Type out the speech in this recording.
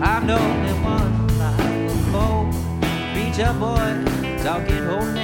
I know that one like a boy, preacher boy, talking holy